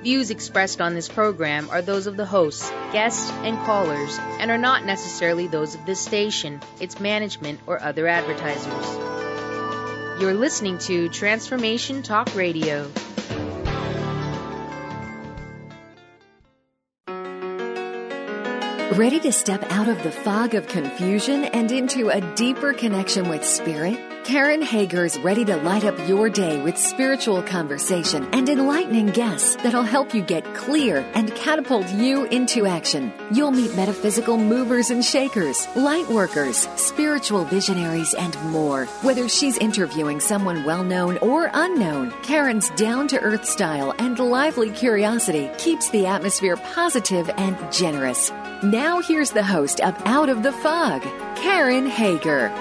Views expressed on this program are those of the hosts, guests, and callers, and are not necessarily those of this station, its management, or other advertisers. You're listening to Transformation Talk Radio. Ready to step out of the fog of confusion and into a deeper connection with Spirit? Karen Hager's ready to light up your day with spiritual conversation and enlightening guests that'll help you get clear and catapult you into action. You'll meet metaphysical movers and shakers, light workers, spiritual visionaries, and more. Whether she's interviewing someone well-known or unknown, Karen's down-to-earth style and lively curiosity keeps the atmosphere positive and generous. Now here's the host of Out of the Fog, Karen Hager.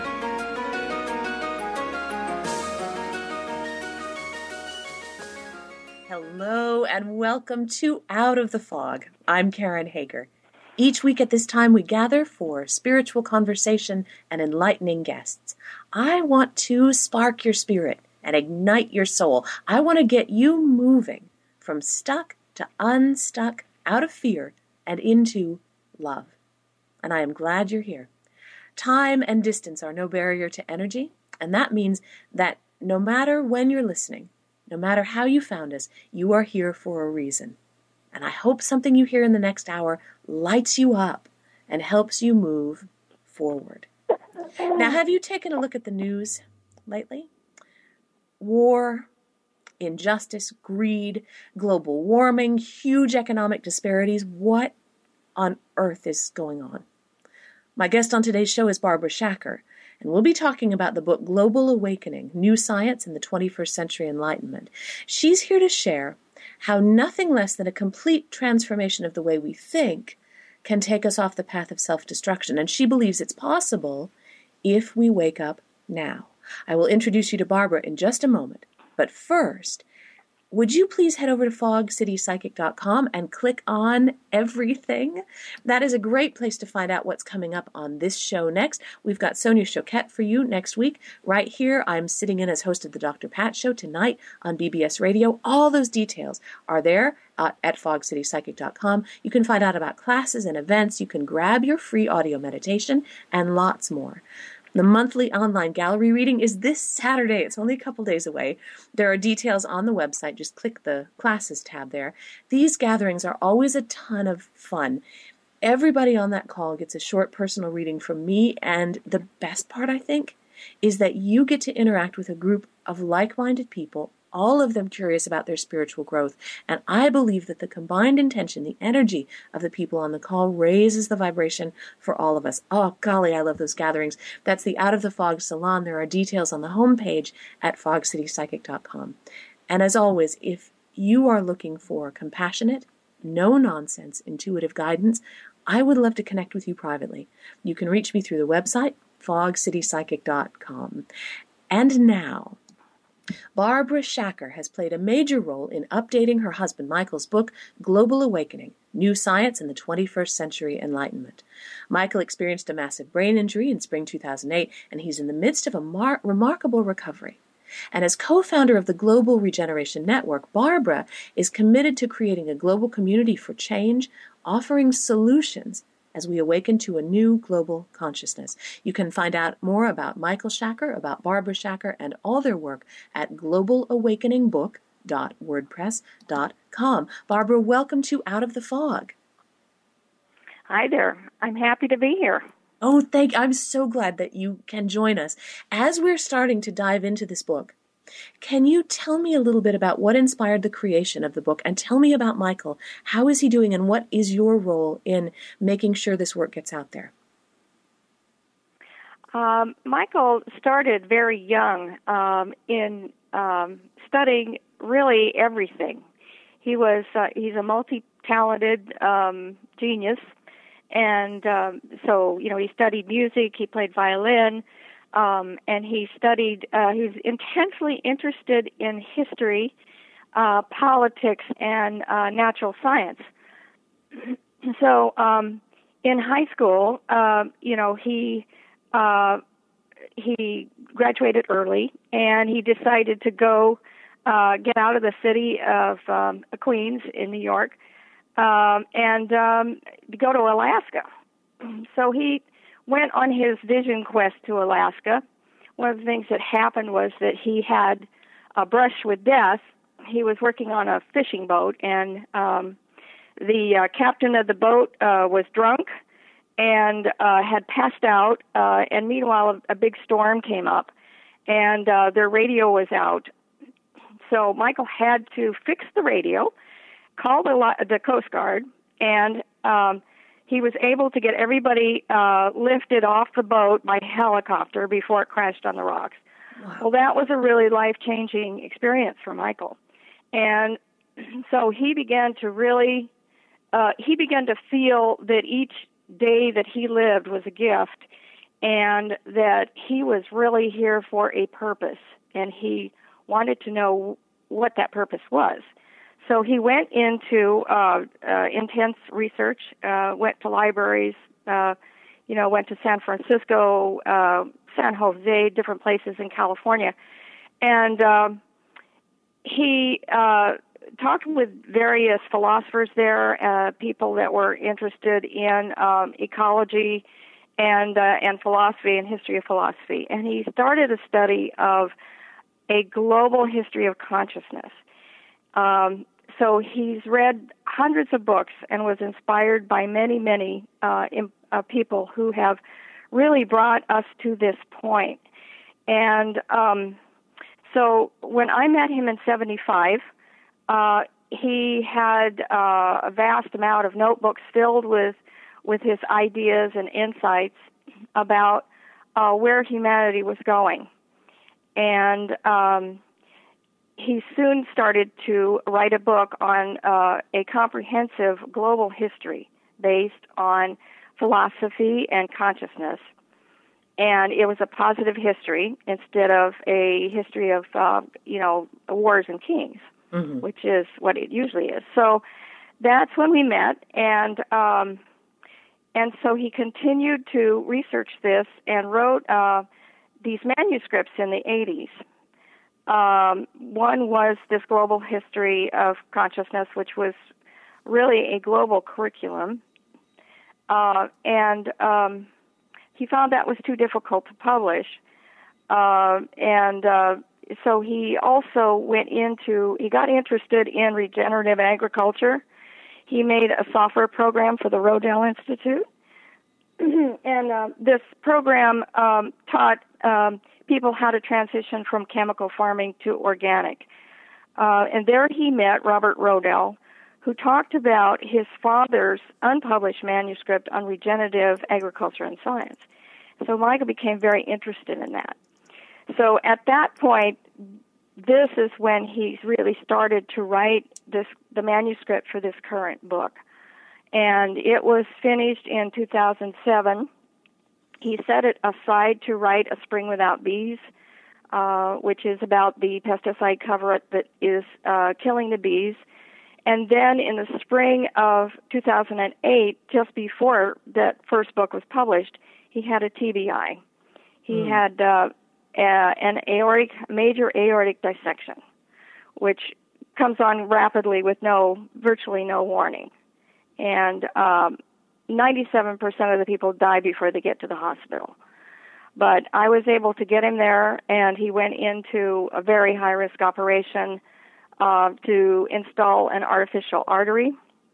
Hello and welcome to Out of the Fog. I'm Karen Hager. Each week at this time we gather for spiritual conversation and enlightening guests. I want to spark your spirit and ignite your soul. I want to get you moving from stuck to unstuck, out of fear and into love. And I am glad you're here. Time and distance are no barrier to energy, and that means that no matter when you're listening, no matter how you found us, you are here for a reason. And I hope something you hear in the next hour lights you up and helps you move forward. Now, have you taken a look at the news lately? War, injustice, greed, global warming, huge economic disparities. What on earth is going on? My guest on today's show is Barbara Shacker, and we'll be talking about the book Global Awakening, New Science in the 21st Century Enlightenment. She's here to share how nothing less than a complete transformation of the way we think can take us off the path of self-destruction, and she believes it's possible if we wake up now. I will introduce you to Barbara in just a moment, but first, would you please head over to fogcitypsychic.com and click on everything? That is a great place to find out what's coming up on this show next. We've got Sonia Choquette for you next week. Right here, I'm sitting in as host of the Dr. Pat Show tonight on BBS Radio. All those details are there at fogcitypsychic.com. You can find out about classes and events. You can grab your free audio meditation and lots more. The monthly online gallery reading is this Saturday. It's only a couple days away. There are details on the website. Just click the classes tab there. These gatherings are always a ton of fun. Everybody on that call gets a short personal reading from me, and the best part, I think, is that you get to interact with a group of like-minded people, all of them curious about their spiritual growth. And I believe that the combined intention, the energy of the people on the call raises the vibration for all of us. Oh, golly, I love those gatherings. That's the Out of the Fog Salon. There are details on the homepage at fogcitypsychic.com. And as always, if you are looking for compassionate, no-nonsense, intuitive guidance, I would love to connect with you privately. You can reach me through the website, fogcitypsychic.com. And now, Barbara Shacker has played a major role in updating her husband Michael's book, Global Awakening, New Science in the 21st Century Enlightenment. Michael experienced a massive brain injury in spring 2008, and he's in the midst of a remarkable recovery. And as co-founder of the Global Regeneration Network, Barbara is committed to creating a global community for change, offering solutions as we awaken to a new global consciousness. You can find out more about Michael Shacker, about Barbara Shacker, and all their work at globalawakeningbook.wordpress.com. Barbara, welcome to Out of the Fog. Hi there. I'm happy to be here. Oh, I'm so glad that you can join us. As we're starting to dive into this book, can you tell me a little bit about what inspired the creation of the book, and tell me about Michael? How is he doing, and what is your role in making sure this work gets out there? Michael started very young in studying really everything. He's a multi-talented genius, and so he studied music, he played violin. And he studied, he was intensely interested in history, politics, and natural science. So in high school, he graduated early, and he decided to go get out of the city of Queens in New York and go to Alaska. So he went on his vision quest to Alaska. One of the things that happened was that he had a brush with death. He was working on a fishing boat, and the captain of the boat was drunk and had passed out, and meanwhile a big storm came up, and their radio was out. So Michael had to fix the radio, call the Coast Guard, and he was able to get everybody lifted off the boat by helicopter before it crashed on the rocks. Wow. Well, that was a really life-changing experience for Michael. And so he began to feel that each day that he lived was a gift, and that he was really here for a purpose, and he wanted to know what that purpose was. So he went into intense research, went to libraries, went to San Francisco, San Jose, different places in California, and he talked with various philosophers there, people that were interested in ecology and philosophy and history of philosophy. And he started a study of a global history of consciousness. So he's read hundreds of books and was inspired by many, many people who have really brought us to this point. And so when I met him in 1975, he had a vast amount of notebooks filled with his ideas and insights about where humanity was going. And he soon started to write a book on a comprehensive global history based on philosophy and consciousness. And it was a positive history instead of a history of, wars and kings, mm-hmm. which is what it usually is. So that's when we met, and so he continued to research this and wrote these manuscripts in the 80s. One was this global history of consciousness, which was really a global curriculum, and he found that was too difficult to publish, so he also he got interested in regenerative agriculture. He made a software program for the Rodel Institute, and this program taught people how to transition from chemical farming to organic. And there he met Robert Rodel, who talked about his father's unpublished manuscript on regenerative agriculture and science. So Michael became very interested in that. So at that point, this is when he really started to write the manuscript for this current book. And it was finished in 2007. He set it aside to write A Spring Without Bees, which is about the pesticide cover-up that is killing the bees. And then in the spring of 2008, just before that first book was published, he had a TBI. He had an major aortic dissection, which comes on rapidly with virtually no warning. And 97% of the people die before they get to the hospital. But I was able to get him there, and he went into a very high-risk operation to install an artificial artery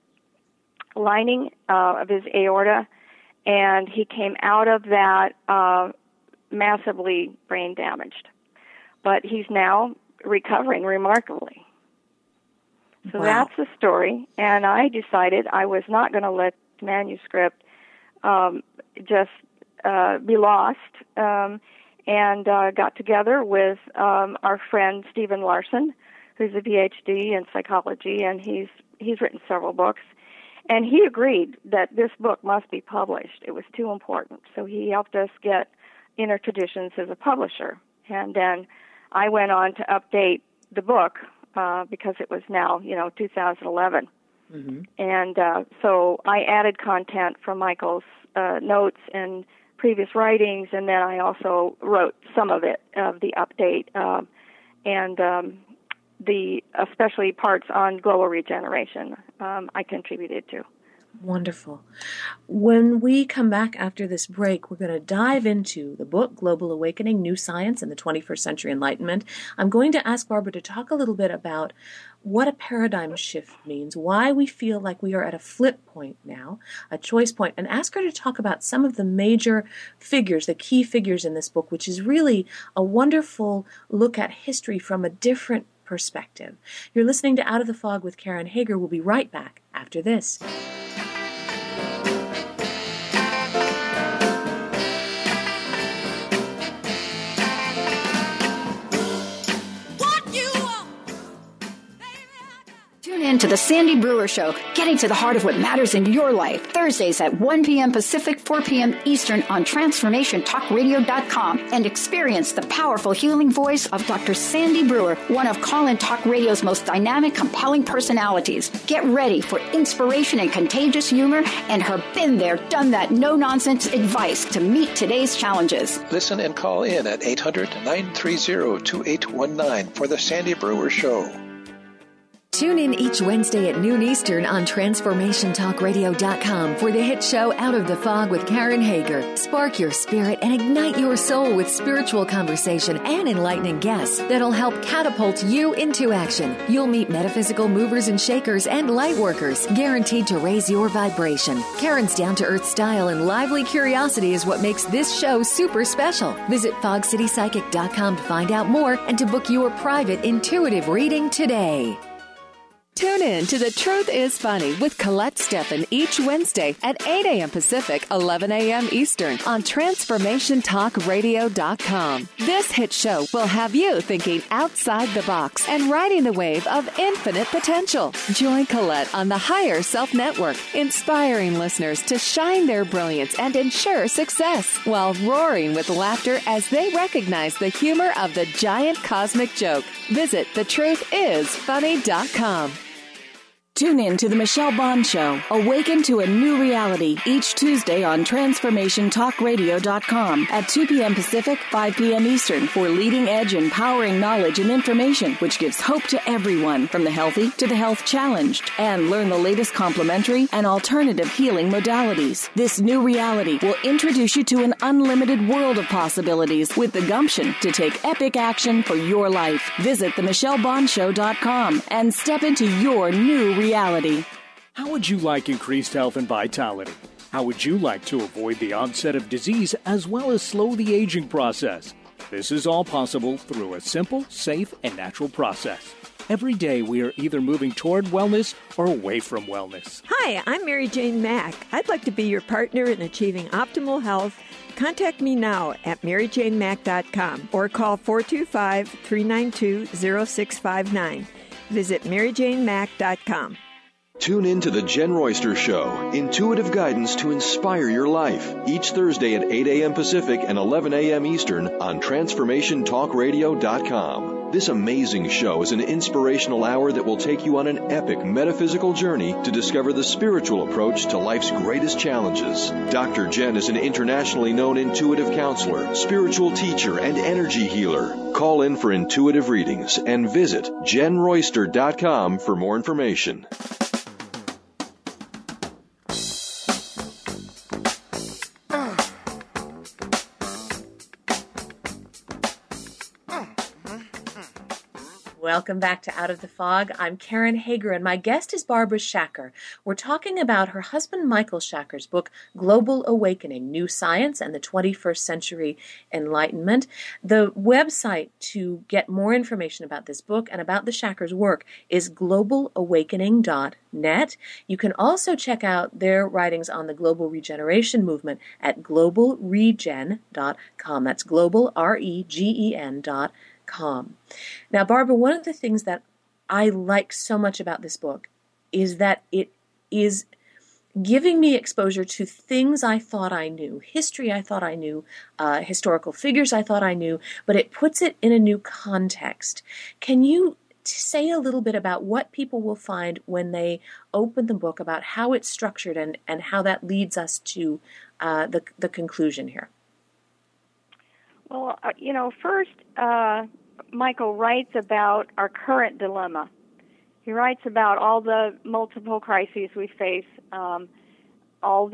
lining of his aorta, and he came out of that massively brain damaged. But he's now recovering remarkably. So That's the story, and I decided I was not going to let the manuscript just be lost, and got together with our friend Stephen Larson, who's a PhD in psychology, and he's written several books. And he agreed that this book must be published. It was too important. So he helped us get Inner Traditions as a publisher. And then I went on to update the book because it was now, 2011. Mm-hmm. And so I added content from Michael's notes and previous writings, and then I also wrote some of it, of the update, and especially parts on global regeneration, I contributed to. Wonderful. When we come back after this break, we're going to dive into the book, Global Awakening, New Science in the 21st Century Enlightenment. I'm going to ask Barbara to talk a little bit about what a paradigm shift means, why we feel like we are at a flip point now, a choice point, and ask her to talk about some of the major figures, the key figures in this book, which is really a wonderful look at history from a different perspective. You're listening to Out of the Fog with Karen Hager. We'll be right back after this. Tune in to the Sandy Brewer Show, getting to the heart of what matters in your life. Thursdays at 1 p.m. Pacific, 4 p.m. Eastern on TransformationTalkRadio.com, and experience the powerful healing voice of Dr. Sandy Brewer, one of Call-In Talk Radio's most dynamic, compelling personalities. Get ready for inspiration and contagious humor and her been there, done that, no-nonsense advice to meet today's challenges. Listen and call in at 800-930-2819 for the Sandy Brewer Show. Tune in each Wednesday at noon Eastern on TransformationTalkRadio.com for the hit show Out of the Fog with Karen Hager. Spark your spirit and ignite your soul with spiritual conversation and enlightening guests that'll help catapult you into action. You'll meet metaphysical movers and shakers and light workers, guaranteed to raise your vibration. Karen's down-to-earth style and lively curiosity is what makes this show super special. Visit FogCityPsychic.com to find out more and to book your private intuitive reading today. Tune in to The Truth is Funny with Colette Steffen each Wednesday at 8 a.m. Pacific, 11 a.m. Eastern on TransformationTalkRadio.com. This hit show will have you thinking outside the box and riding the wave of infinite potential. Join Colette on the Higher Self Network, inspiring listeners to shine their brilliance and ensure success while roaring with laughter as they recognize the humor of the giant cosmic joke. Visit thetruthisfunny.com. Tune in to The Michelle Bond Show. Awaken to a new reality each Tuesday on TransformationTalkRadio.com at 2 p.m. Pacific, 5 p.m. Eastern for leading-edge, empowering knowledge and information which gives hope to everyone, from the healthy to the health-challenged. And learn the latest complementary and alternative healing modalities. This new reality will introduce you to an unlimited world of possibilities with the gumption to take epic action for your life. Visit themichellebondshow.com and step into your new reality. How would you like increased health and vitality? How would you like to avoid the onset of disease as well as slow the aging process? This is all possible through a simple, safe, and natural process. Every day we are either moving toward wellness or away from wellness. Hi, I'm Mary Jane Mack. I'd like to be your partner in achieving optimal health. Contact me now at MaryJaneMack.com or call 425-392-0659. Visit MaryJaneMack.com. Tune in to The Jen Royster Show, intuitive guidance to inspire your life, each Thursday at 8 a.m. Pacific and 11 a.m. Eastern on TransformationTalkRadio.com. This amazing show is an inspirational hour that will take you on an epic metaphysical journey to discover the spiritual approach to life's greatest challenges. Dr. Jen is an internationally known intuitive counselor, spiritual teacher, and energy healer. Call in for intuitive readings and visit JenRoyster.com for more information. Welcome back to Out of the Fog. I'm Karen Hager, and my guest is Barbara Shacker. We're talking about her husband Michael Shacker's book, Global Awakening, New Science and the 21st Century Enlightenment. The website to get more information about this book and about the Shackers' work is globalawakening.net. You can also check out their writings on the global regeneration movement at globalregen.com. That's global, REGEN.com. Now, Barbara, one of the things that I like so much about this book is that it is giving me exposure to things I thought I knew, history I thought I knew, historical figures I thought I knew, but it puts it in a new context. Can you say a little bit about what people will find when they open the book, about how it's structured and how that leads us to the conclusion here? Well, first, Michael writes about our current dilemma. He writes about all the multiple crises we face, all of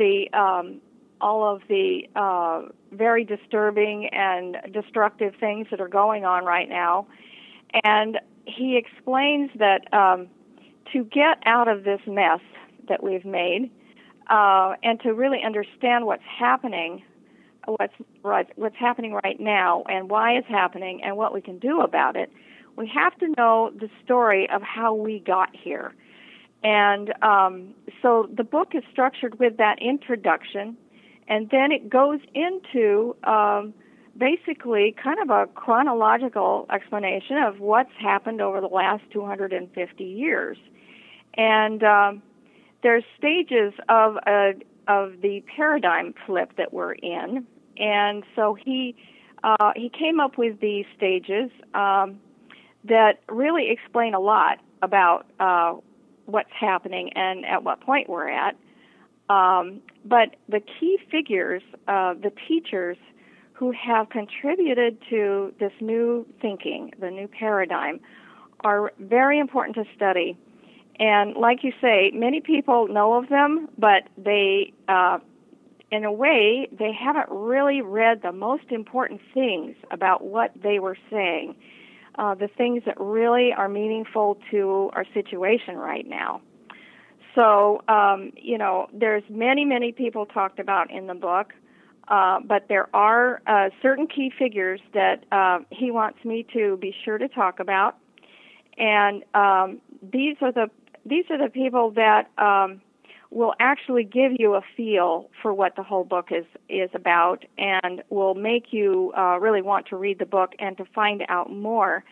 the very disturbing and destructive things that are going on right now. And he explains that to get out of this mess that we've made and to really understand what's happening right now and why it's happening and what we can do about it, we have to know the story of how we got here. And so the book is structured with that introduction, and then it goes into basically kind of a chronological explanation of what's happened over the last 250 years. And there's stages of the paradigm flip that we're in, and so he came up with these stages that really explain a lot about what's happening and at what point we're at. But the key figures, the teachers who have contributed to this new thinking, the new paradigm, are very important to study. And like you say, many people know of them, but they, in a way, they haven't really read the most important things about what they were saying, the things that really are meaningful to our situation right now. So, there's many people talked about in the book, but there are certain key figures that he wants me to be sure to talk about, and these are the people that will actually give you a feel for what the whole book is about, and will make you really want to read the book and to find out more.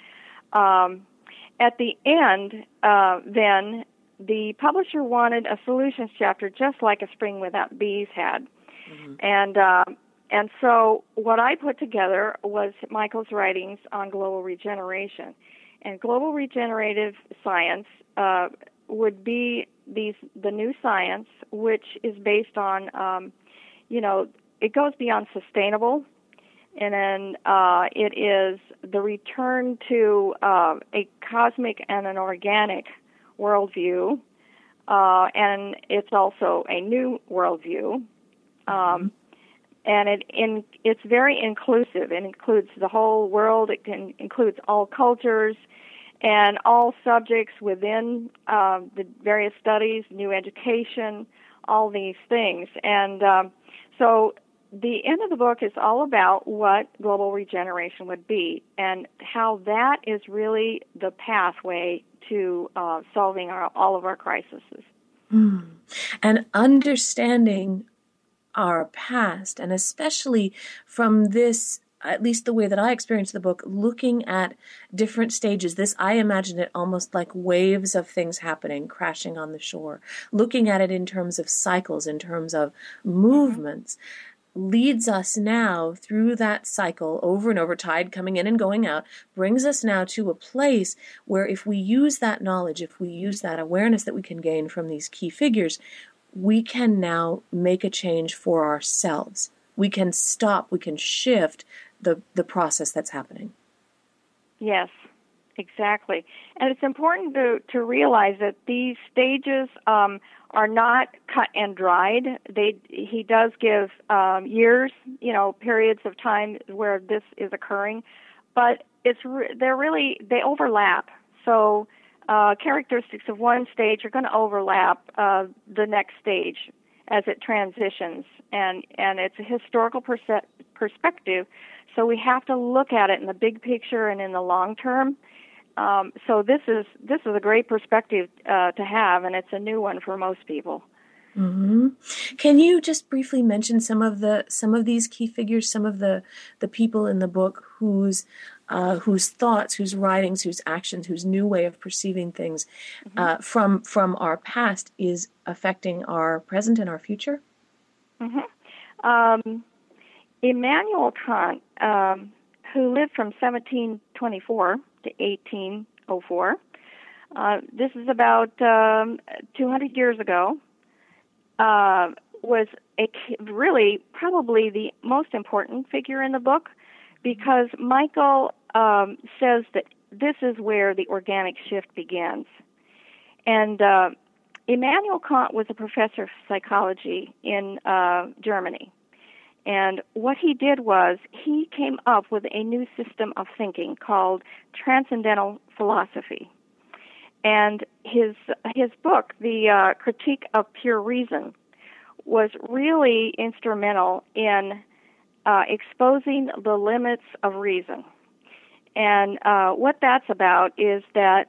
At the end, then, the publisher wanted a solutions chapter just like A Spring Without Bees had. Mm-hmm. And so what I put together was Michael's writings on global regeneration. And global regenerative science would be the new science, which is based on, it goes beyond sustainable, and then it is the return to a cosmic and an organic worldview, and it's also a new worldview, and it's very inclusive. It includes the whole world. It includes all cultures and all subjects within the various studies, new education, all these things. And so the end of the book is all about what global regeneration would be and how that is really the pathway to solving all of our crises. And understanding our past, and especially from this, at least the way that I experienced the book, looking at different stages. This, I imagine it almost like waves of things happening, crashing on the shore. Looking at it in terms of cycles, in terms of movements, leads us now through that cycle over and over, tide coming in and going out, brings us now to a place where if we use that knowledge, if we use that awareness that we can gain from these key figures, we can now make a change for ourselves. We can stop, we can shift the process that's happening. Yes, exactly. And it's important to realize that these stages are not cut and dried. He does give years, periods of time where this is occurring, but they overlap. So characteristics of one stage are going to overlap the next stage as it transitions, and it's a historical perspective. So we have to look at it in the big picture and in the long term. So this is a great perspective to have, and it's a new one for most people. Mm-hmm. Can you just briefly mention some of these key figures, some of the people in the book whose thoughts, whose writings, whose actions, whose new way of perceiving things from our past is affecting our present and our future? Mm-hmm. Immanuel Kant, who lived from 1724 to 1804, this is about 200 years ago, was really probably the most important figure in the book, because Michael says that this is where the organic shift begins. And Immanuel Kant was a professor of psychology in Germany. And what he did was he came up with a new system of thinking called transcendental philosophy. And his book, The Critique of Pure Reason, was really instrumental in exposing the limits of reason. And what that's about is that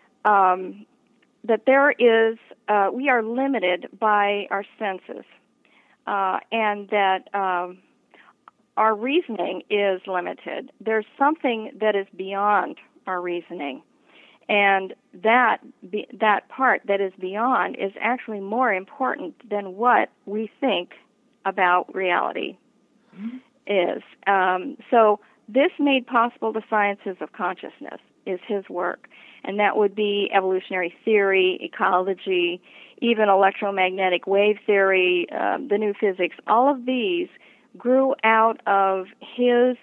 there is we are limited by our senses, and that our reasoning is limited. There's something that is beyond our reasoning, and that part that is beyond is actually more important than what we think about reality is. So this made possible the sciences of consciousness is his work, and that would be evolutionary theory, ecology, even electromagnetic wave theory, the new physics. All of these grew out of his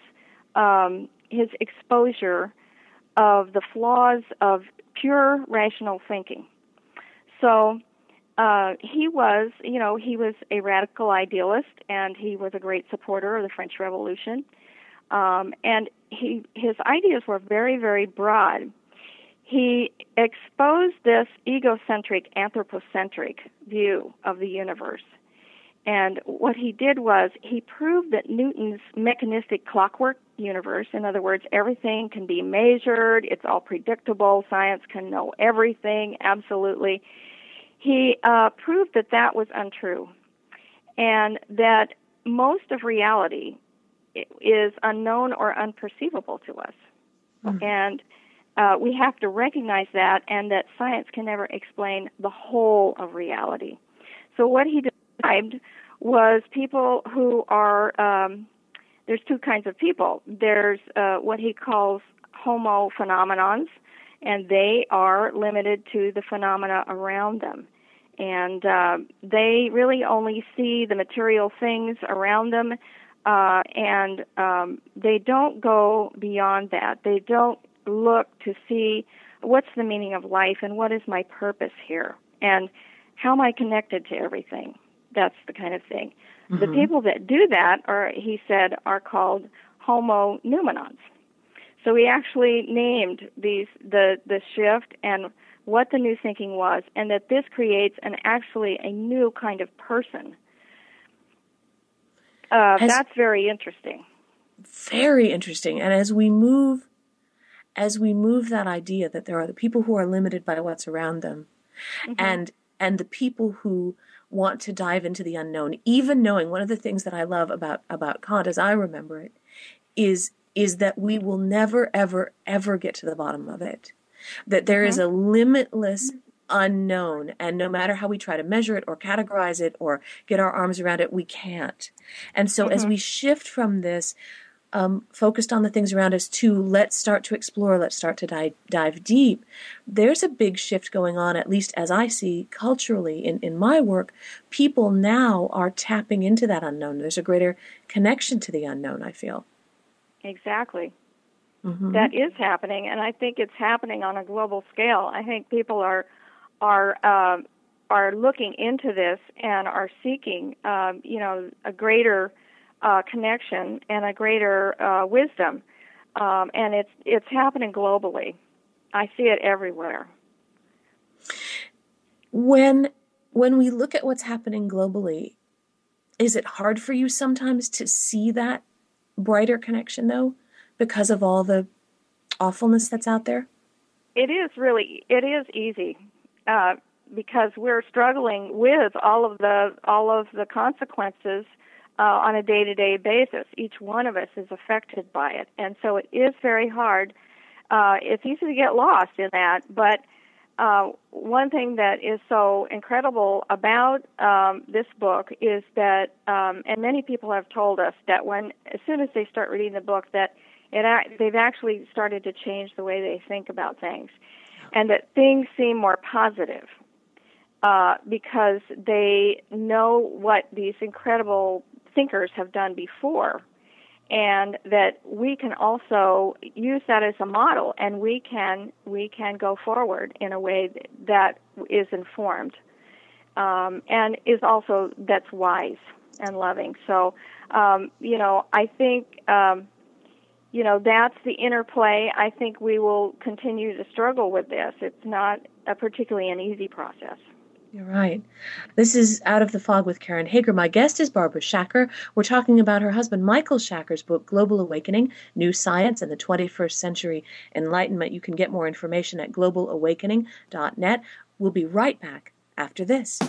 exposure of the flaws of pure rational thinking. So he was a radical idealist, and he was a great supporter of the French Revolution. And his ideas were very, very broad. He exposed this egocentric, anthropocentric view of the universe. And what he did was he proved that Newton's mechanistic clockwork universe, in other words, everything can be measured, it's all predictable, science can know everything, absolutely. He proved that that was untrue, and that most of reality is unknown or unperceivable to us. Mm-hmm. And we have to recognize that, and that science can never explain the whole of reality. So what he described was people who are, there's two kinds of people. There's what he calls homo phenomenons, and they are limited to the phenomena around them. And they really only see the material things around them, and they don't go beyond that. They don't look to see what's the meaning of life and what is my purpose here and how am I connected to everything. That's the kind of thing. Mm-hmm. The people that do that he said, are called homo noumenons. So he actually named the shift and what the new thinking was, and that this creates actually a new kind of person. That's very interesting. Very interesting. And as we move that idea that there are the people who are limited by what's around them, mm-hmm. and the people who want to dive into the unknown, even knowing one of the things that I love about Kant, as I remember it, is that we will never, ever, ever get to the bottom of it. That there mm-hmm. is a limitless unknown, and no matter how we try to measure it or categorize it or get our arms around it, we can't. And so mm-hmm. as we shift from this, focused on the things around us, to let's start to explore, let's start to dive deep, there's a big shift going on, at least as I see culturally in my work. People now are tapping into that unknown. There's a greater connection to the unknown, I feel. Exactly. Mm-hmm. That is happening, and I think it's happening on a global scale. I think people are looking into this and are seeking, a greater connection and a greater wisdom, and it's happening globally. I see it everywhere. When we look at what's happening globally, is it hard for you sometimes to see that brighter connection, though, because of all the awfulness that's out there? It is easy, because we're struggling with all of the consequences on a day-to-day basis. Each one of us is affected by it, and so it is very hard. It's easy to get lost in that, but one thing that is so incredible about this book is that, and many people have told us that as soon as they start reading the book, that they've actually started to change the way they think about things, and that things seem more positive because they know what these incredible thinkers have done before, and that we can also use that as a model, and we can go forward in a way that is informed, and is also that's wise and loving. So, I think, that's the interplay. I think we will continue to struggle with this. It's not particularly an easy process. You're right. This is Out of the Fog with Karen Hager. My guest is Barbara Schacher. We're talking about her husband Michael Schacher's book, Global Awakening, New Science and the 21st Century Enlightenment. You can get more information at globalawakening.net. We'll be right back after this.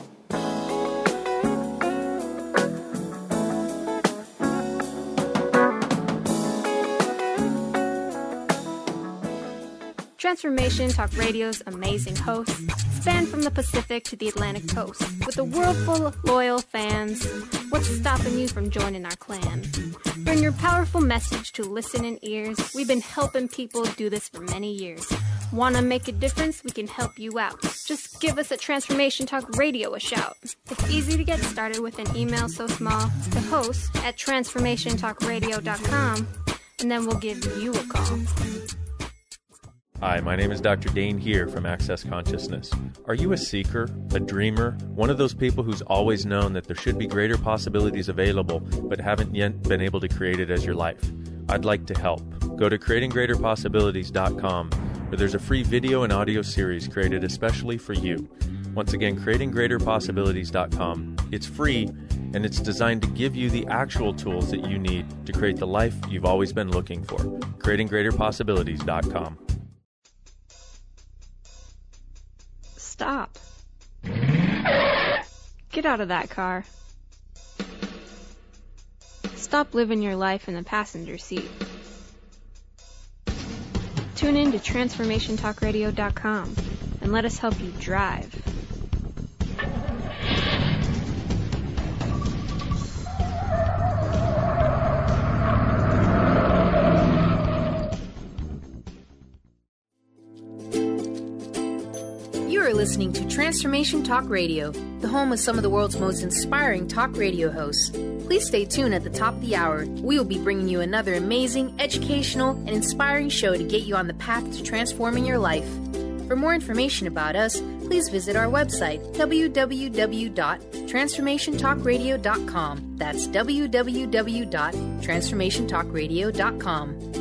Transformation Talk Radio's amazing hosts span from the Pacific to the Atlantic coast. With a world full of loyal fans, what's stopping you from joining our clan? Bring your powerful message to listening ears. We've been helping people do this for many years. Want to make a difference? We can help you out. Just give us at Transformation Talk Radio a shout. It's easy to get started with an email so small to host at transformationtalkradio.com, and then we'll give you a call. Hi, my name is Dr. Dane here from Access Consciousness. Are you a seeker, a dreamer, one of those people who's always known that there should be greater possibilities available but haven't yet been able to create it as your life? I'd like to help. Go to creatinggreaterpossibilities.com, where there's a free video and audio series created especially for you. Once again, creatinggreaterpossibilities.com. It's free, and it's designed to give you the actual tools that you need to create the life you've always been looking for. creatinggreaterpossibilities.com. Stop. Get out of that car. Stop living your life in the passenger seat. Tune in to TransformationTalkRadio.com and let us help you drive. You are listening to Transformation Talk Radio, the home of some of the world's most inspiring talk radio hosts. Please stay tuned at the top of the hour. We will be bringing you another amazing, educational, and inspiring show to get you on the path to transforming your life. For more information about us, please visit our website, www.transformationtalkradio.com. That's www.transformationtalkradio.com.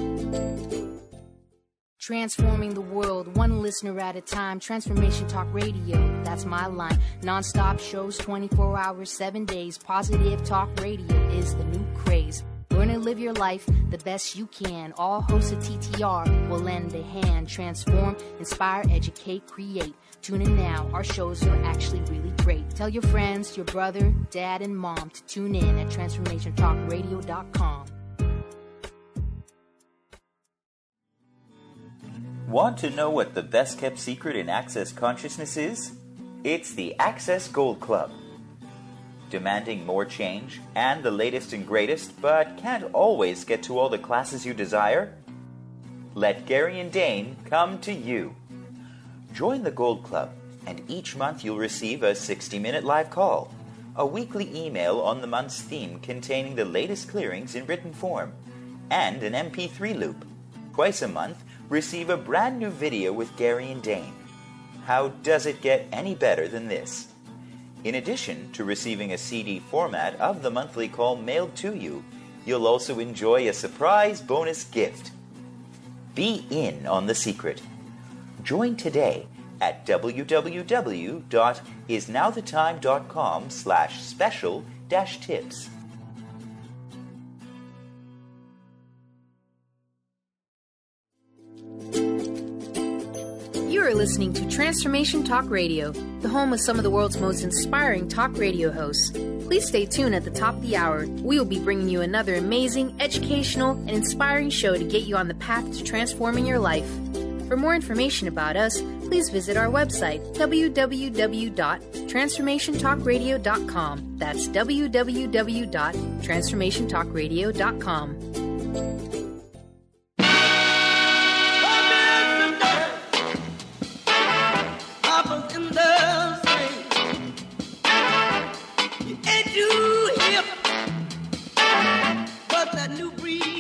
Transforming the world, one listener at a time. Transformation Talk Radio, that's my line. Non-stop shows, 24 hours, 7 days. Positive talk radio is the new craze. Learn and live your life the best you can. All hosts of TTR will lend a hand. Transform, inspire, educate, create. Tune in now. Our shows are actually really great. Tell your friends, your brother, dad, and mom to tune in at TransformationTalkRadio.com. Want to know what the best-kept secret in Access Consciousness is? It's the Access Gold Club. Demanding more change and the latest and greatest, but can't always get to all the classes you desire? Let Gary and Dane come to you. Join the Gold Club, and each month you'll receive a 60-minute live call, a weekly email on the month's theme containing the latest clearings in written form, and an MP3 loop. Twice a month, receive a brand new video with Gary and Dane. How does it get any better than this? In addition to receiving a CD format of the monthly call mailed to you, you'll also enjoy a surprise bonus gift. Be in on the secret. Join today at www.isnowthetime.com/special-tips. You are listening to Transformation Talk Radio, the home of some of the world's most inspiring talk radio hosts. Please stay tuned at the top of the hour. We will be bringing you another amazing, educational, and inspiring show to get you on the path to transforming your life. For more information about us, please visit our website, www.transformationtalkradio.com. That's www.transformationtalkradio.com. But that new breed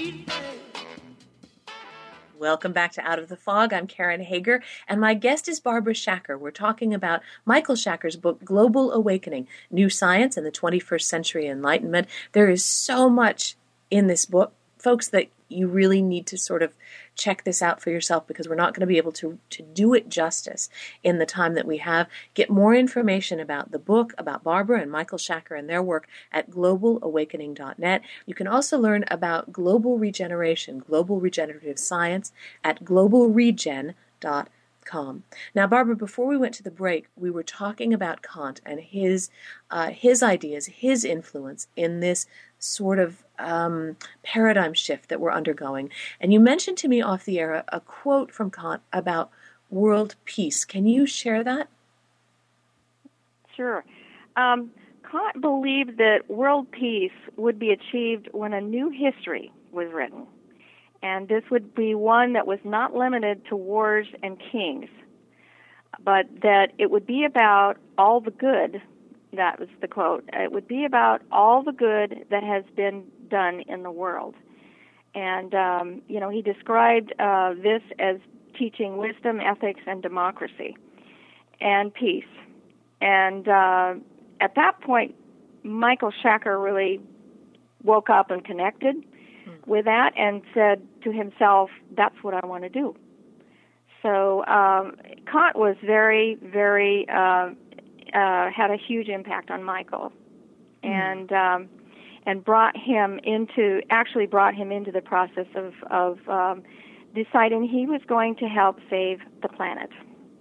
Welcome back to Out of the Fog. I'm Karen Hager, and my guest is Barbara Shacker. We're talking about Michael Shacker's book, Global Awakening, New Science and the 21st Century Enlightenment. There is so much in this book, folks, that you really need to sort of check this out for yourself, because we're not going to be able to do it justice in the time that we have. Get more information about the book, about Barbara and Michael Shacker and their work at globalawakening.net. You can also learn about global regeneration, global regenerative science at globalregen.com. Now, Barbara, before we went to the break, we were talking about Kant and his ideas, his influence in this sort of paradigm shift that we're undergoing. And you mentioned to me off the air a quote from Kant about world peace. Can you share that? Sure. Kant believed that world peace would be achieved when a new history was written. And this would be one that was not limited to wars and kings, but that it would be about all the good. That was the quote. It would be about all the good that has been done in the world. And, he described this as teaching wisdom, ethics, and democracy, and peace. And at that point, Michael Shacker really woke up and connected with that and said to himself, that's what I want to do. So Kant was very, very... had a huge impact on Michael, and brought him into the process of deciding he was going to help save the planet.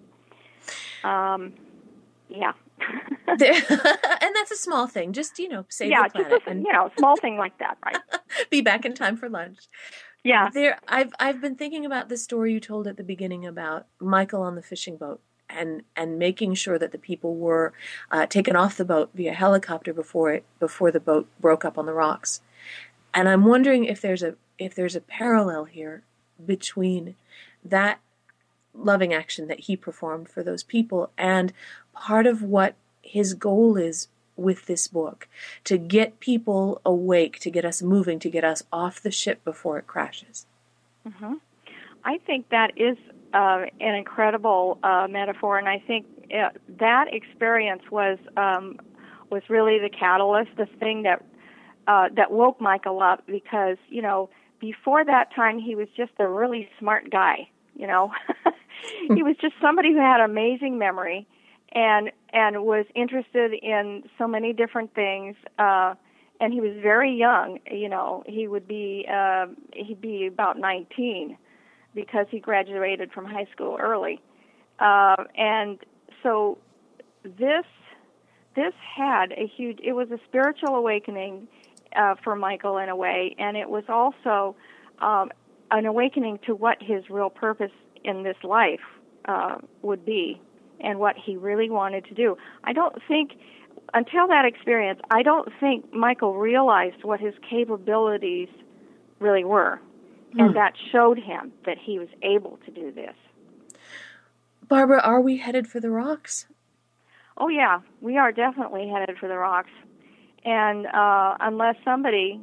Yeah. And that's a small thing, just save the planet. Just a small thing like that, right? Be back in time for lunch. Yeah. I've been thinking about the story you told at the beginning about Michael on the fishing boat. And making sure that the people were taken off the boat via helicopter before the boat broke up on the rocks. And I'm wondering if there's a parallel here between that loving action that he performed for those people and part of what his goal is with this book, to get people awake, to get us moving, to get us off the ship before it crashes. Mm-hmm. I think that is an incredible metaphor, and I think that experience was really the catalyst, the thing that woke Michael up, because before that time he was just a really smart guy. He was just somebody who had amazing memory and was interested in so many different things. And he was very young. He'd be about 19. Because he graduated from high school early. And so this had it was a spiritual awakening for Michael in a way, and it was also an awakening to what his real purpose in this life would be and what he really wanted to do. I don't think, until that experience, Michael realized what his capabilities really were. And that showed him that he was able to do this. Barbara, are we headed for the rocks? Oh, yeah. We are definitely headed for the rocks. And unless somebody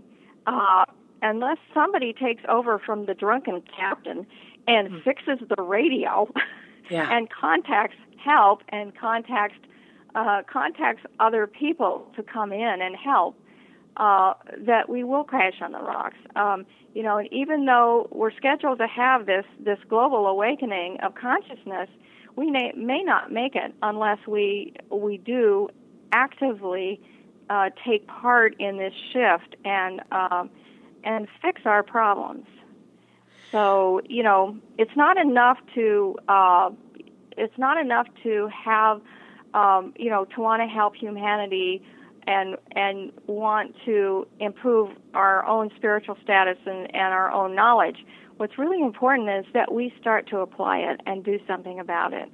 takes over from the drunken captain and fixes the radio and contacts help and contacts other people to come in and help, that we will crash on the rocks. And even though we're scheduled to have this global awakening of consciousness, we may not make it unless we do actively take part in this shift and fix our problems. So it's not enough to have to want to help humanity and want to improve our own spiritual status and our own knowledge. What's really important is that we start to apply it and do something about it.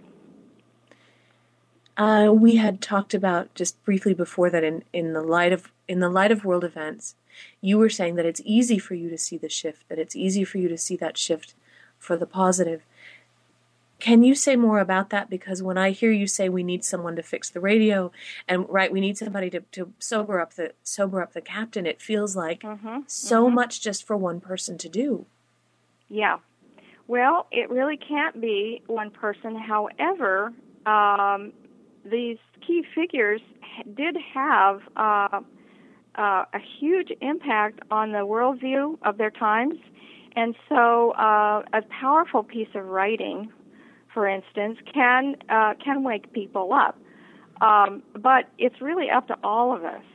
We had talked about just briefly before that in the light of world events, you were saying that it's easy for you to see the shift, that it's easy for you to see that shift for the positive. Can you say more about that? Because when I hear you say we need someone to fix the radio, and we need somebody to sober up the captain, it feels like so much just for one person to do. Yeah. Well, it really can't be one person. However, these key figures did have a huge impact on the worldview of their times. And so a powerful piece of writing, for instance, can wake people up. But it's really up to all of us.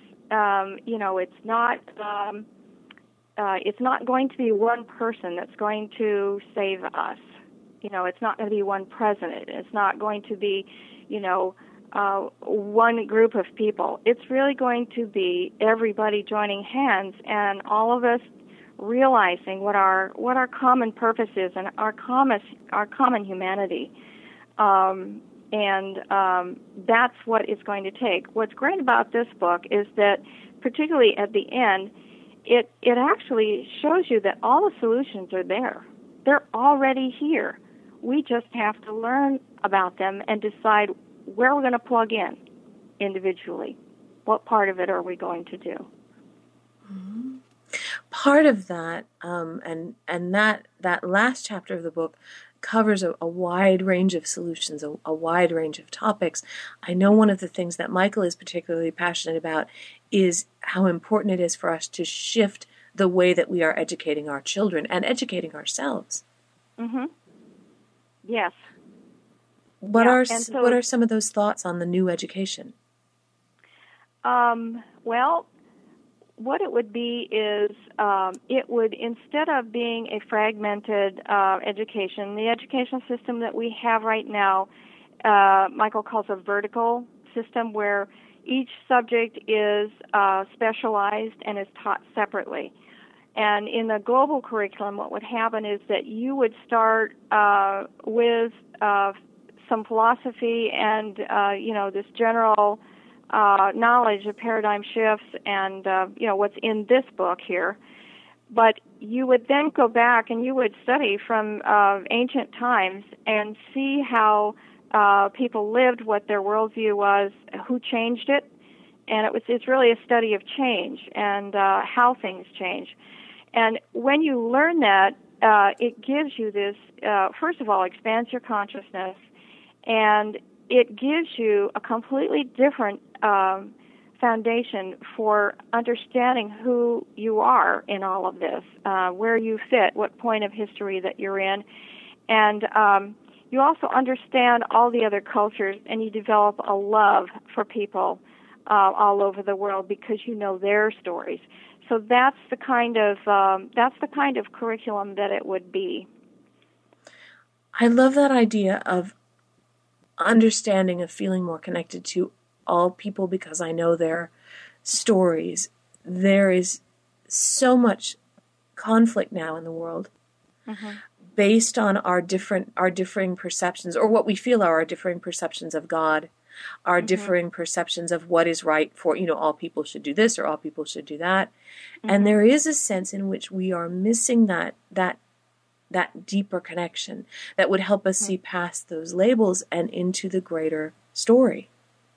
It's not going to be one person that's going to save us. It's not going to be one president. It's not going to be, one group of people. It's really going to be everybody joining hands and all of us realizing what our common purpose is and our common humanity. That's what it's going to take. What's great about this book is that, particularly at the end, it actually shows you that all the solutions are there. They're already here. We just have to learn about them and decide where we're going to plug in individually. What part of it are we going to do? Mm-hmm. Part of that, and that last chapter of the book covers a wide range of solutions, a wide range of topics. I know one of the things that Michael is particularly passionate about is how important it is for us to shift the way that we are educating our children and educating ourselves. Mm-hmm. Yes. What are some of those thoughts on the new education? Well, what it would be is it would, instead of being a fragmented education, the educational system that we have right now, Michael calls a vertical system, where each subject is specialized and is taught separately. And in the global curriculum, what would happen is that you would start with some philosophy and, this general knowledge of paradigm shifts and, what's in this book here. But you would then go back and you would study from ancient times and see how people lived, what their worldview was, who changed it. And it's really a study of change and how things change. And when you learn that, it gives you this, first of all, expands your consciousness, and it gives you a completely different foundation for understanding who you are in all of this, where you fit, what point of history that you're in. And you also understand all the other cultures, and you develop a love for people all over the world because you know their stories. So that's the kind of curriculum that it would be. I love that idea of understanding, of feeling more connected to all people because I know their stories. There is so much conflict now in the world, mm-hmm. based on our differing perceptions, or what we feel are our differing perceptions of God, our mm-hmm. differing perceptions of what is right for, all people should do this or all people should do that. Mm-hmm. And there is a sense in which we are missing that deeper connection that would help us see past those labels and into the greater story.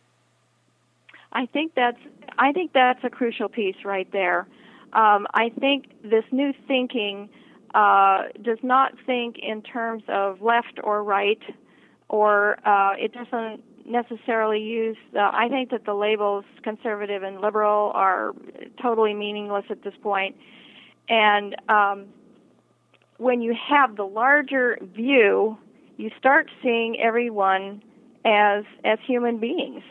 I think that's a crucial piece right there. I think this new thinking does not think in terms of left or right, or it doesn't necessarily use I think that the labels conservative and liberal are totally meaningless at this point. And when you have the larger view, you start seeing everyone as human beings.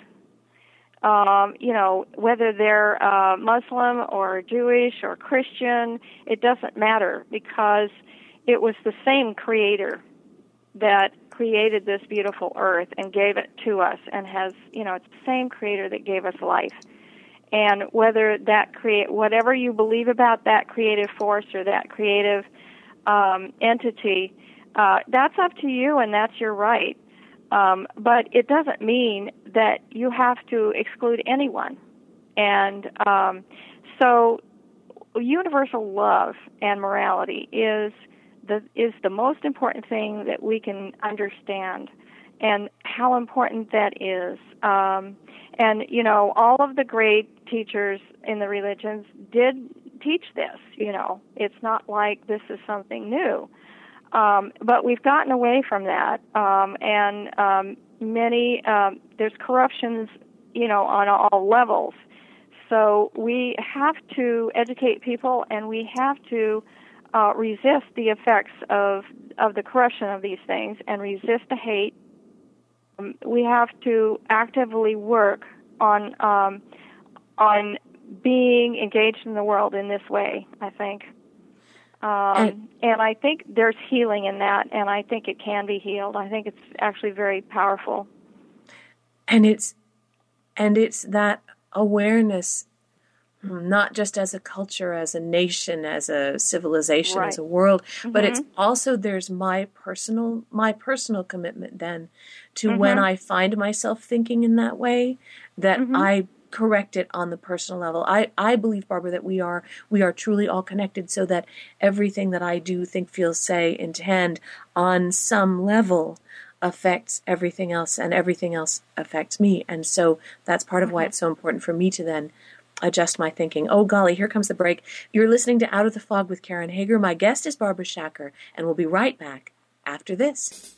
Whether they're Muslim or Jewish or Christian, it doesn't matter, because it was the same Creator that created this beautiful earth and gave it to us, and has, it's the same Creator that gave us life. And whether whatever you believe about that creative force or that creative entity, that's up to you, and that's your right. But it doesn't mean that you have to exclude anyone. And so universal love and morality is the most important thing that we can understand, and how important that is. And, all of the great teachers in the religions did teach this. It's not like this is something new. But we've gotten away from that, and there's corruptions, on all levels. So we have to educate people, and we have to resist the effects of the corruption of these things, and resist the hate. We have to actively work on being engaged in the world in this way, I think. And I think there's healing in that, and I think it can be healed. I think it's actually very powerful. And it's that awareness, not just as a culture, as a nation, as a civilization, as a world, but it's also, there's my personal commitment then to when I find myself thinking in that way, that I correct it on the personal level. I believe, Barbara, that we are truly all connected, so that everything that I do, think, feel, say, intend on some level affects everything else, and everything else affects me. And so that's part of why it's so important for me to then adjust my thinking. Oh, golly, here comes the break. You're listening to Out of the Fog with Karen Hager. My guest is Barbara Shacker, and we'll be right back after this.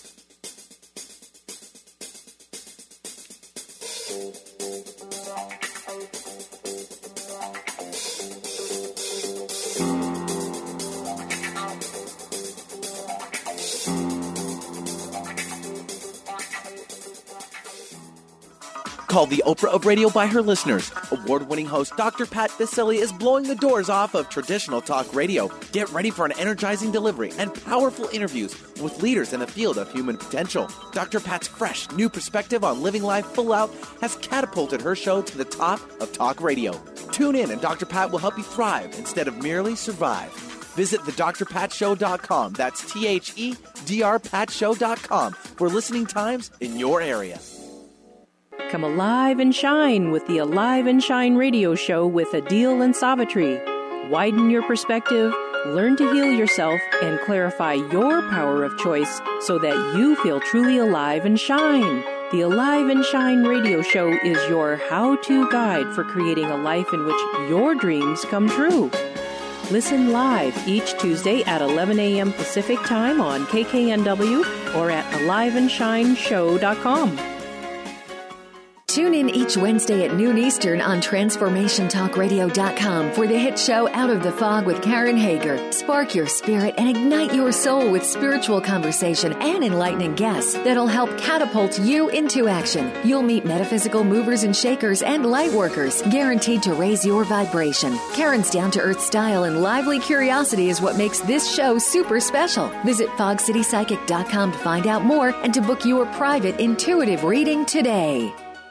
Called the Oprah of radio by her listeners, award-winning host Dr. Pat Baccili is blowing the doors off of traditional talk radio. Get ready for an energizing delivery and powerful interviews with leaders in the field of human potential. Dr. Pat's fresh, new perspective on living life full out has catapulted her show to the top of talk radio. Tune in and Dr. Pat will help you thrive instead of merely survive. Visit thedrpatshow.com. That's THEDRPatshow.com for listening times in your area. Come alive and shine with the Alive and Shine radio show with Adil and Savitri. Widen your perspective, learn to heal yourself, and clarify your power of choice so that you feel truly alive and shine. The Alive and Shine radio show is your how-to guide for creating a life in which your dreams come true. Listen live each Tuesday at 11 a.m. Pacific Time on KKNW or at aliveandshineshow.com. Tune in each Wednesday at noon Eastern on TransformationTalkRadio.com for the hit show Out of the Fog with Karen Hager. Spark your spirit and ignite your soul with spiritual conversation and enlightening guests that'll help catapult you into action. You'll meet metaphysical movers and shakers and light workers, guaranteed to raise your vibration. Karen's down-to-earth style and lively curiosity is what makes this show super special. Visit FogCityPsychic.com to find out more and to book your private intuitive reading today.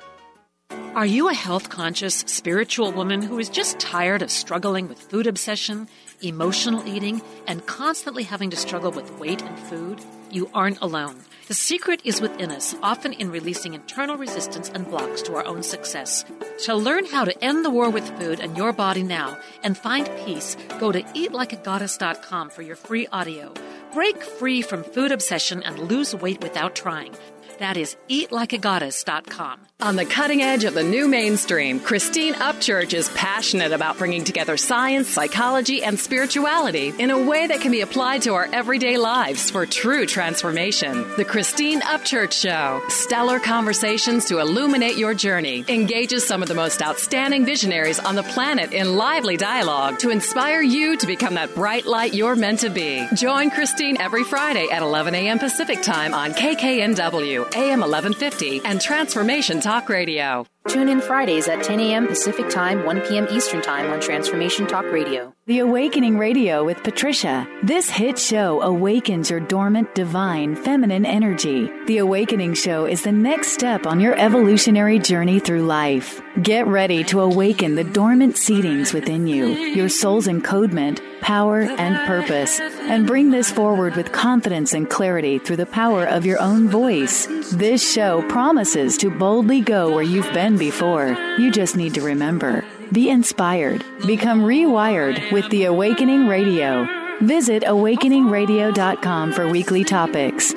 Are you a health-conscious, spiritual woman who is just tired of struggling with food obsession, emotional eating, and constantly having to struggle with weight and food? You aren't alone. The secret is within us, often in releasing internal resistance and blocks to our own success. To learn how to end the war with food and your body now and find peace, go to eatlikeagoddess.com for your free audio. Break free from food obsession and lose weight without trying. That is eatlikeagoddess.com. On the cutting edge of the new mainstream, Christine Upchurch is passionate about bringing together science, psychology, and spirituality in a way that can be applied to our everyday lives for true transformation. The Christine Upchurch Show. Stellar conversations to illuminate your journey. Engages some of the most outstanding visionaries on the planet in lively dialogue to inspire you to become that bright light you're meant to be. Join Christine every Friday at 11 a.m. Pacific Time on KKNW, AM 1150, and Transformation Talk Radio. Tune in Fridays at 10 a.m. Pacific Time, 1 p.m. Eastern Time on Transformation Talk Radio. The Awakening Radio with Patricia. This hit show awakens your dormant, divine, feminine energy. The Awakening Show is the next step on your evolutionary journey through life. Get ready to awaken the dormant seedings within you, your soul's encodement, power, and purpose, and bring this forward with confidence and clarity through the power of your own voice. This show promises to boldly go where you've been before. You just need to remember. Be inspired. Become rewired with The Awakening Radio. Visit awakeningradio.com for weekly topics.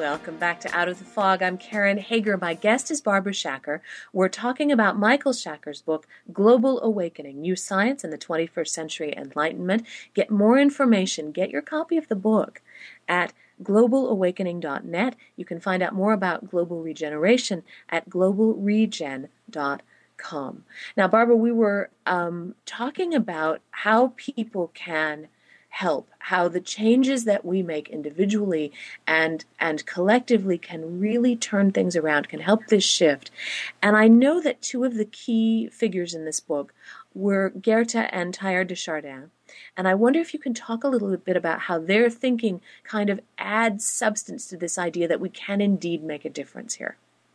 Welcome back to Out of the Fog. I'm Karen Hager. My guest is Barbara Shacker. We're talking about Michael Shacker's book, Global Awakening, New Science in the 21st Century Enlightenment. Get more information, get your copy of the book at globalawakening.net. You can find out more about global regeneration at globalregen.com. Now, Barbara, we were talking about how people can help, how the changes that we make individually and collectively can really turn things around, can help this shift. And I know that two of the key figures in this book were Goethe and Teilhard de Chardin. And I wonder if you can talk a little bit about how their thinking kind of adds substance to this idea that we can indeed make a difference here.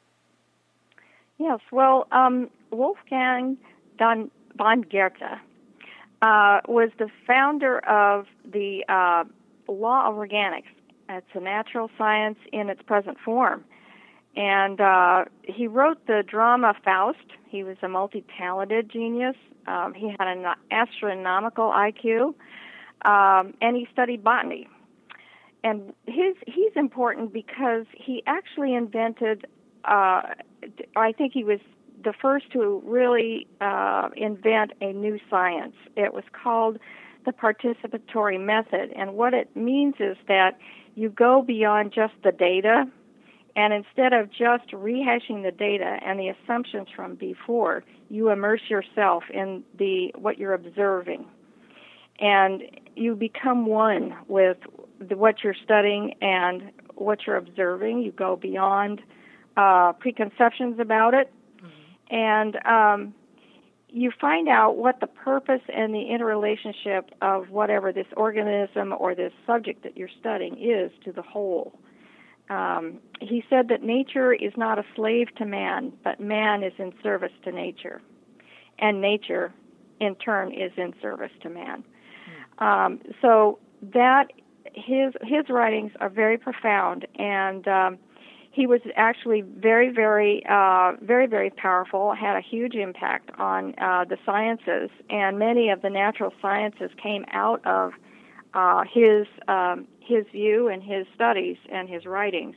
Yes, well, Wolfgang von Goethe was the founder of the law of organics. It's a natural science in its present form. And he wrote the drama Faust. He was a multi-talented genius. He had an astronomical IQ, and he studied botany. And he's important because he actually invented, I think he was the first to really invent a new science. It was called the participatory method. And what it means is that you go beyond just the data, and instead of just rehashing the data and the assumptions from before, you immerse yourself in what you're observing. And you become one with what you're studying and what you're observing. You go beyond preconceptions about it. And you find out what the purpose and the interrelationship of whatever this organism or this subject that you're studying is to the whole. He said that nature is not a slave to man, but man is in service to nature. And nature, in turn, is in service to man. So that his writings are very profound, and he was actually very, very powerful, had a huge impact on the sciences, and many of the natural sciences came out of his view and his studies and his writings.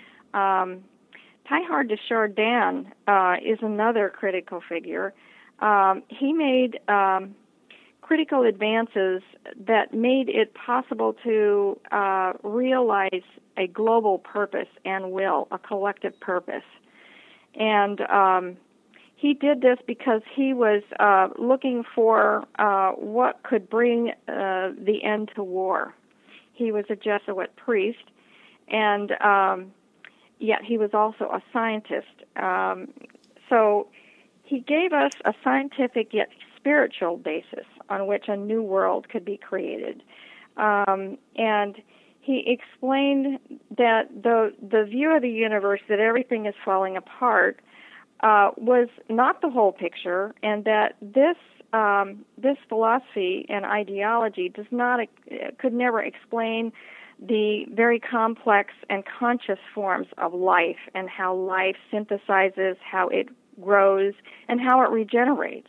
Teilhard de Chardin is another critical figure. He made critical advances that made it possible to realize a global purpose and will, a collective purpose. And he did this because he was looking for what could bring the end to war. He was a Jesuit priest, and yet he was also a scientist. So he gave us a scientific yet spiritual basis on which a new world could be created. And he explained that the view of the universe, that everything is falling apart, was not the whole picture, and that this philosophy and ideology could never explain the very complex and conscious forms of life and how life synthesizes, how it grows, and how it regenerates.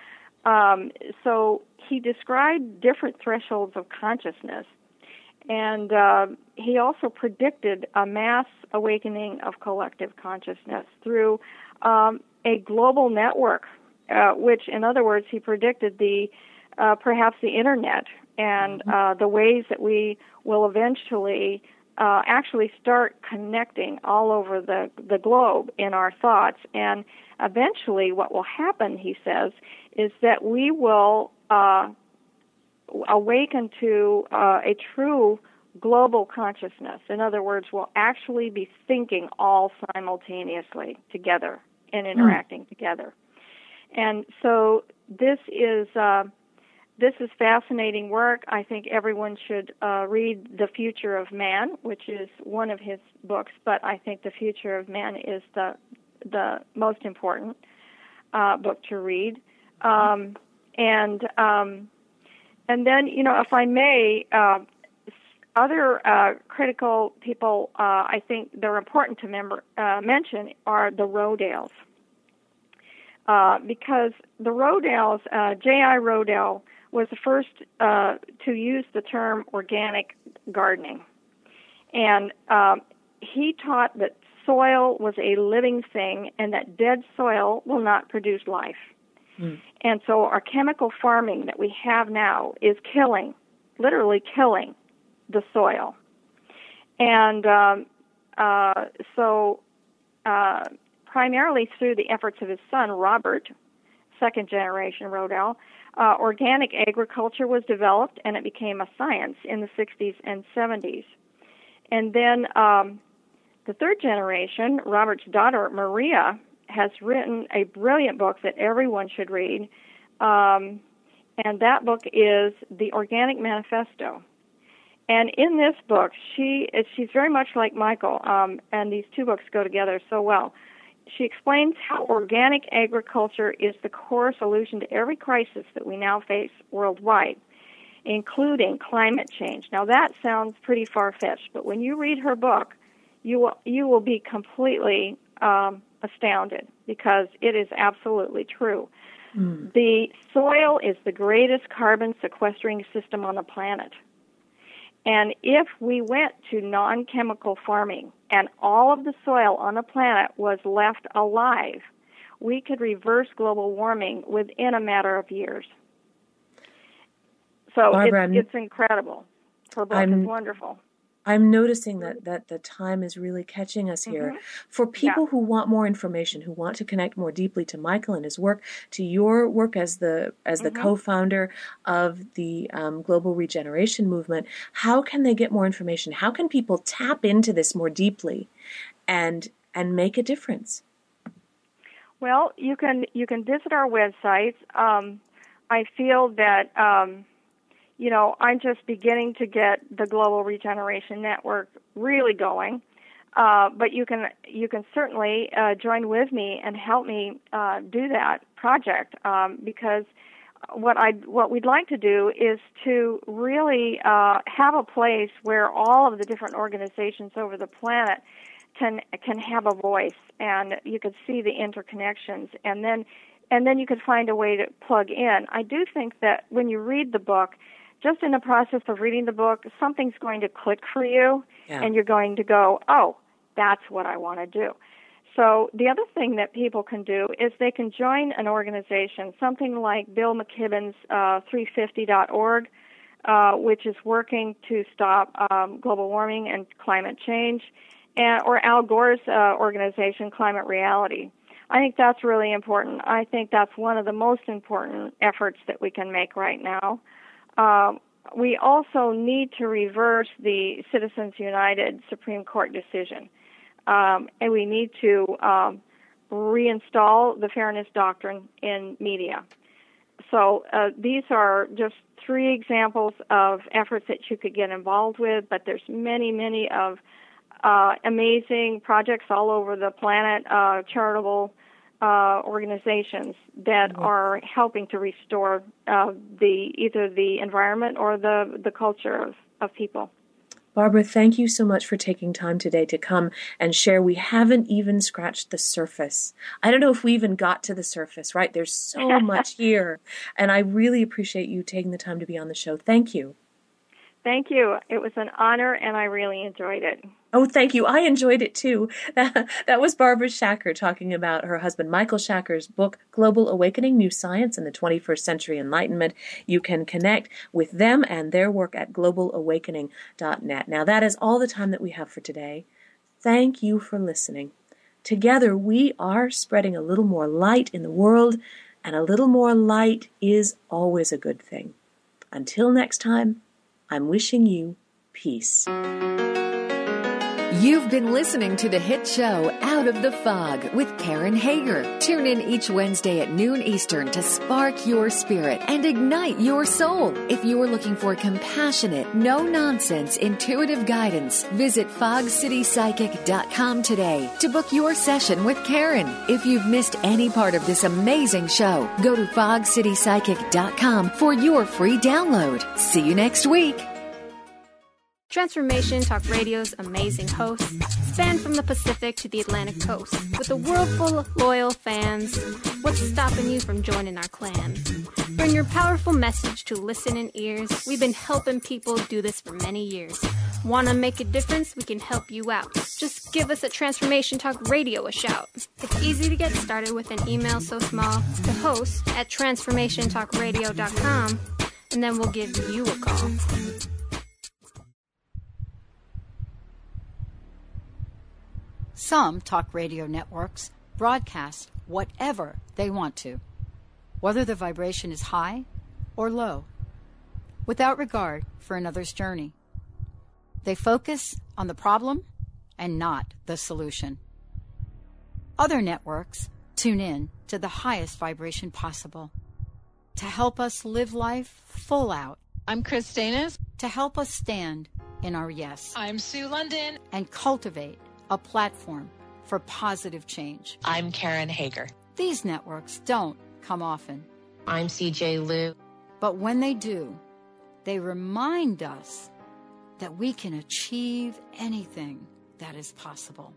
So he described different thresholds of consciousness, and he also predicted a mass awakening of collective consciousness through a global network, which, in other words, he predicted perhaps the internet and the ways that we will eventually actually start connecting all over the globe in our thoughts. And eventually what will happen, he says, is that we will awaken to a true global consciousness. In other words, we'll actually be thinking all simultaneously together and interacting together. And so this is fascinating work. I think everyone should read The Future of Man, which is one of his books, but I think The Future of Man is the most important book to read. And then, if I may, other critical people I think they're important to mention are the Rodales. Because the Rodales, J.I. Rodale was the first to use the term organic gardening. And he taught that soil was a living thing and that dead soil will not produce life. And so our chemical farming that we have now is literally killing the soil. And primarily through the efforts of his son, Robert, second generation Rodell, organic agriculture was developed, and it became a science in the 60s and 70s. And then the third generation, Robert's daughter, Maria, has written a brilliant book that everyone should read, and that book is The Organic Manifesto. And in this book, she's very much like Michael, and these two books go together so well. She explains how organic agriculture is the core solution to every crisis that we now face worldwide, including climate change. Now, that sounds pretty far-fetched, but when you read her book, you will be completely astounded, because it is absolutely true. The soil is the greatest carbon sequestering system on the planet. And if we went to non-chemical farming and all of the soil on the planet was left alive, we could reverse global warming within a matter of years. So Barbara, it's incredible. Her book is wonderful. I'm noticing that the time is really catching us here. For people who want more information, who want to connect more deeply to Michael and his work, to your work as the co-founder of the Global Regeneration Movement, how can they get more information? How can people tap into this more deeply and make a difference? Well, you can visit our websites. I feel that I'm just beginning to get the Global Regeneration Network really going, but you can certainly join with me and help me do that project, because what we'd like to do is to really have a place where all of the different organizations over the planet can have a voice, and you could see the interconnections, and then you could find a way to plug in. I do think that when you read the book, just in the process of reading the book, something's going to click for you, and you're going to go, oh, that's what I want to do. So the other thing that people can do is they can join an organization, something like Bill McKibben's 350.org, which is working to stop global warming and climate change, or Al Gore's organization, Climate Reality. I think that's really important. I think that's one of the most important efforts that we can make right now. We also need to reverse the Citizens United Supreme Court decision, and we need to reinstall the fairness doctrine in media. So these are just 3 examples of efforts that you could get involved with, but there's many, many of amazing projects all over the planet, charitable organizations that are helping to restore either the environment or the culture of people. Barbara, thank you so much for taking time today to come and share. We haven't even scratched the surface. I don't know if we even got to the surface, right? There's so much here, and I really appreciate you taking the time to be on the show. Thank you. Thank you. It was an honor, and I really enjoyed it. Oh, thank you. I enjoyed it, too. That was Barbara Schacher talking about her husband Michael Schacher's book, Global Awakening, New Science in the 21st Century Enlightenment. You can connect with them and their work at globalawakening.net. Now, that is all the time that we have for today. Thank you for listening. Together, we are spreading a little more light in the world, and a little more light is always a good thing. Until next time, I'm wishing you peace. You've been listening to the hit show Out of the Fog with Karen Hager. Tune in each Wednesday at noon Eastern to spark your spirit and ignite your soul. If you're looking for compassionate, no-nonsense, intuitive guidance, visit fogcitypsychic.com today to book your session with Karen. If you've missed any part of this amazing show, go to fogcitypsychic.com for your free download. See you next week. Transformation Talk Radio's amazing hosts span from the Pacific to the Atlantic coast. With a world full of loyal fans, what's stopping you from joining our clan? Bring your powerful message to listening ears. We've been helping people do this for many years. Want to make a difference? We can help you out. Just give us at Transformation Talk Radio a shout. It's easy to get started with an email so small to host@transformationtalkradio.com, and then we'll give you a call. Some talk radio networks broadcast whatever they want to, whether the vibration is high or low, without regard for another's journey. They focus on the problem and not the solution. Other networks tune in to the highest vibration possible to help us live life full out. I'm Chris Danis. To help us stand in our yes. I'm Sue London. And cultivate a platform for positive change. I'm Karen Hager. These networks don't come often. I'm CJ Liu. But when they do, they remind us that we can achieve anything that is possible.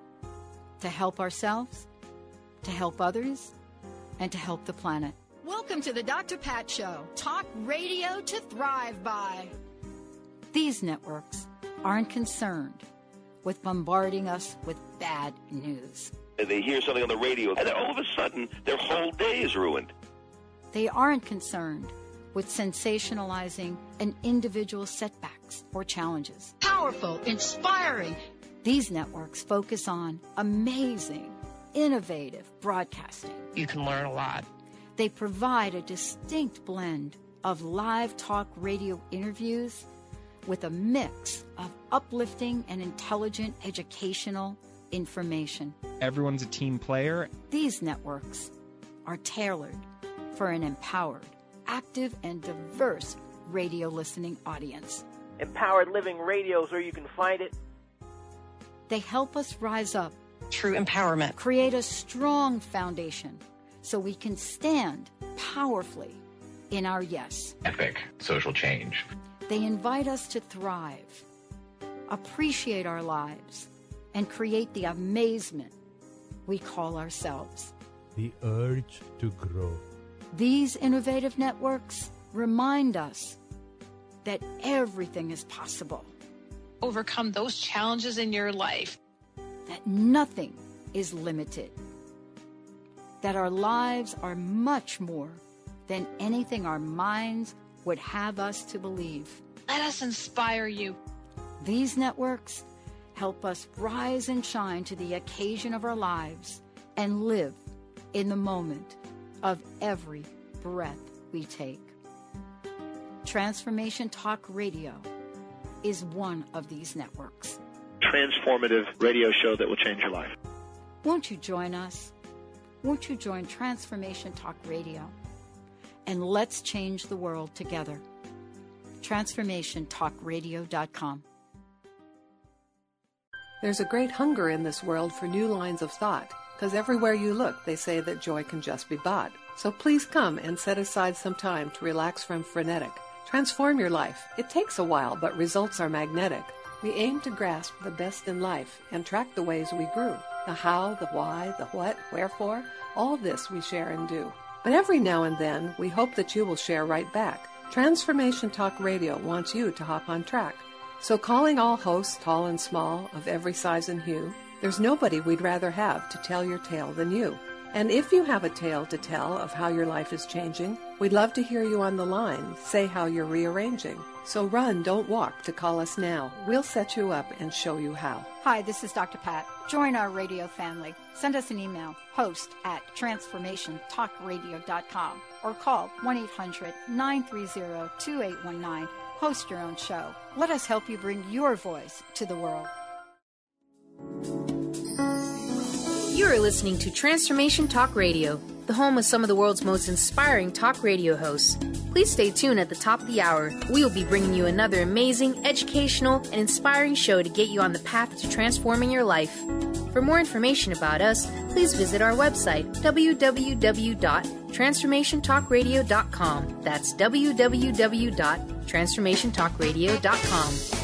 To help ourselves, to help others, and to help the planet. Welcome to the Dr. Pat Show. Talk radio to thrive by. These networks aren't concerned with bombarding us with bad news. They hear something on the radio, and then all of a sudden, their whole day is ruined. They aren't concerned with sensationalizing an individual's setbacks or challenges. Powerful, inspiring. These networks focus on amazing, innovative broadcasting. You can learn a lot. They provide a distinct blend of live talk radio interviews with a mix of uplifting and intelligent educational information. Everyone's a team player. These networks are tailored for an empowered, active, and diverse radio listening audience. Empowered Living Radio is where you can find it. They help us rise up. True empowerment. Create a strong foundation so we can stand powerfully in our yes. Epic social change. They invite us to thrive, appreciate our lives, and create the amazement we call ourselves. The urge to grow. These innovative networks remind us that everything is possible. Overcome those challenges in your life. That nothing is limited. That our lives are much more than anything our minds would have us to believe. Let us inspire you. These networks help us rise and shine to the occasion of our lives and live in the moment of every breath we take. Transformation Talk Radio is one of these networks. Transformative radio show that will change your life. Won't you join us? Won't you join Transformation Talk Radio? And let's change the world together. TransformationTalkRadio.com. There's a great hunger in this world for new lines of thought, because everywhere you look, they say that joy can just be bought. So please come and set aside some time to relax from frenetic. Transform your life. It takes a while, but results are magnetic. We aim to grasp the best in life and track the ways we grew. The how, the why, the what, wherefore, all this we share and do. But every now and then, we hope that you will share right back. Transformation Talk Radio wants you to hop on track. So calling all hosts, tall and small, of every size and hue, there's nobody we'd rather have to tell your tale than you. And if you have a tale to tell of how your life is changing, we'd love to hear you on the line say how you're rearranging. So run, don't walk to call us now. We'll set you up and show you how. Hi, this is Dr. Pat. Join our radio family. Send us an email, host@transformationtalkradio.com, or call 1-800-930-2819. Host your own show. Let us help you bring your voice to the world. You are listening to Transformation Talk Radio, the home of some of the world's most inspiring talk radio hosts. Please stay tuned at the top of the hour. We will be bringing you another amazing, educational, and inspiring show to get you on the path to transforming your life. For more information about us, please visit our website, www.transformationtalkradio.com. That's www.transformationtalkradio.com.